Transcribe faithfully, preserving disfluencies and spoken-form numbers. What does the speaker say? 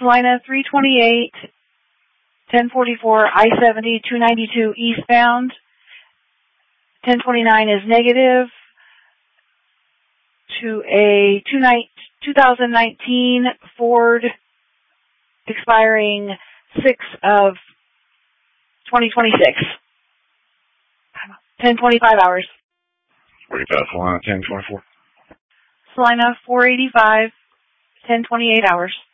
Salina three twenty-eight, ten forty-four, I seventy, two ninety-two eastbound. ten twenty-nine is negative to a two thousand nineteen Ford expiring six of twenty twenty-six. ten twenty-five hours. What do you got, Salina ten twenty-four? Salina four eighty-five, ten twenty-eight hours.